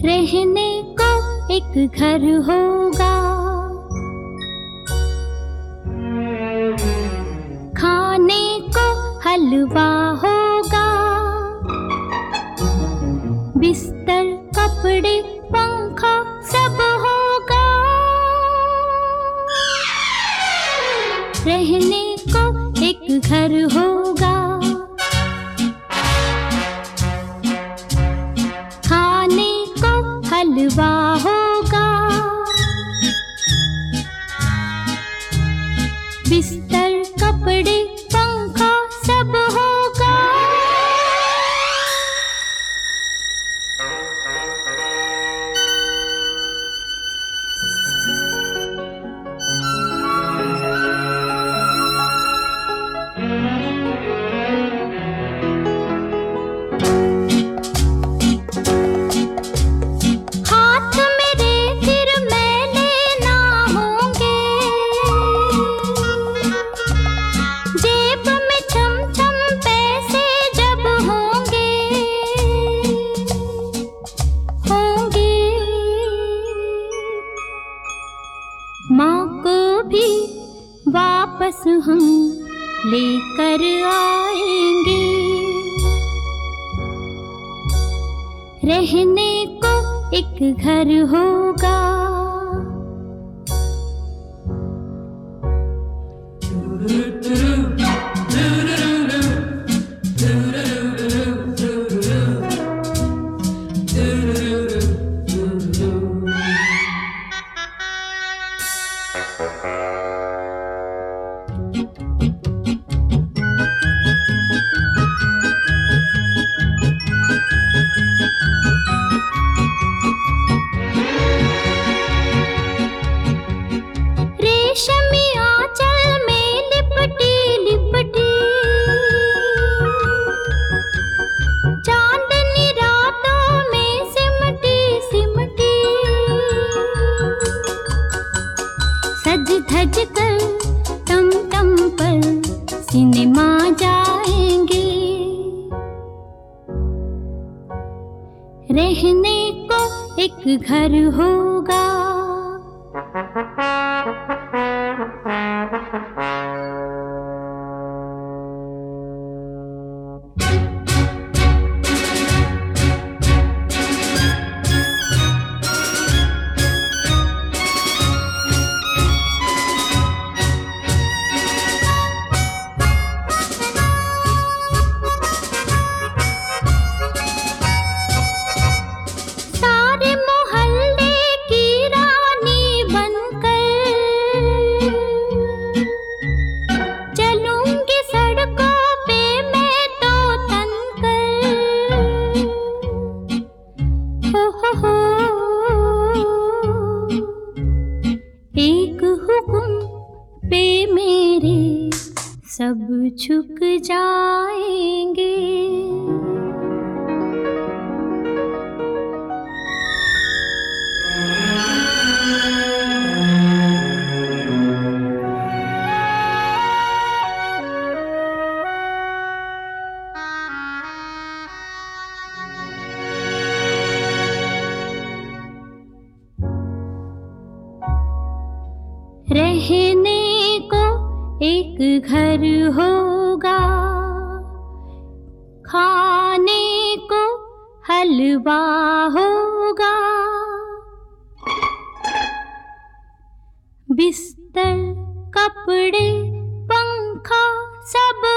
रहने को एक घर होगा, खाने को हलवा होगा, बिस्तर कपड़े पंखा सब होगा। रहने को एक घर होगा, खाने को हलवा होगा, बिस्तर कपड़े पंखा सब होगा। हाथ मेरे फिर मैले ना होंगे, जेब में छम छम पैसे जब होंगे होंगे। माँ को भी वापस हम लेकर आएंगे। रहने को एक घर होगा, रेशमी आंचल में लिपटी लिपटी, चांदनी रातों में सिमटी सिमटी, सज धज कर टम टम पर सिनेमा जाएंगे। रहने को एक घर होगा, सारे मोहल्ले की रानी बनकर चलूंगी सड़कों पे मैं तो तनकर। हो एक हुक्म पे मेरे सब झुक जाएंगे। रहने को एक घर होगा, खाने को हलवा होगा, बिस्तर कपड़े पंखा सब